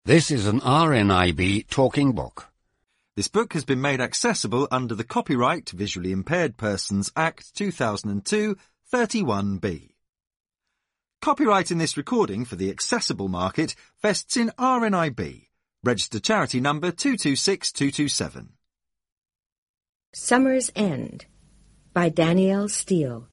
This is an RNIB talking book. This book has been made accessible under the Copyright Visually Impaired Persons Act 2002, 31B. Copyright in this recording for the accessible market vests in RNIB, registered charity number 226227. Summer's End by Danielle Steele.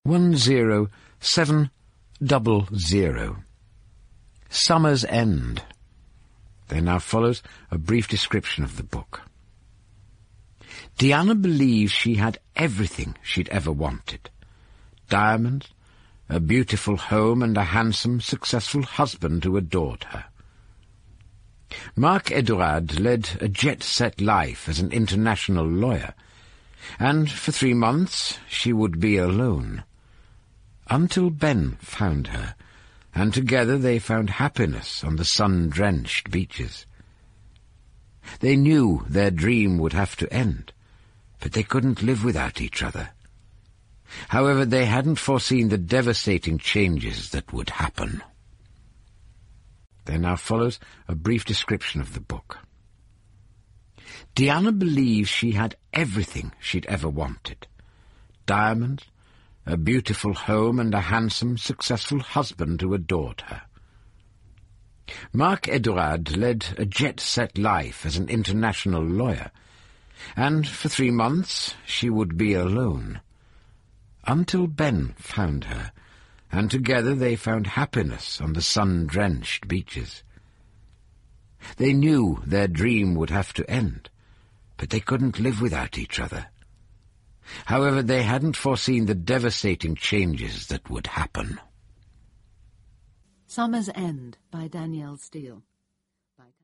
10700. Summer's End. There now follows a brief description of the book. Diana believed she had everything she'd ever wanted. Diamonds, a beautiful home and a handsome, successful husband who adored her. Marc Edouard led a jet-set life as an international lawyer, and for 3 months she would be alone. Until Ben found her, and together they found happiness on the sun-drenched beaches. They knew their dream would have to end, but they couldn't live without each other. However, they hadn't foreseen the devastating changes that would happen. There now follows a brief description of the book. Diana believed she had everything she'd ever wanted. Diamonds, a beautiful home and a handsome, successful husband who adored her. Marc Edouard led a jet-set life as an international lawyer, and for 3 months she would be alone. Until Ben found her, and together they found happiness on the sun-drenched beaches. They knew their dream would have to end, but they couldn't live without each other. However, they hadn't foreseen the devastating changes that would happen. Summer's End by Danielle Steele.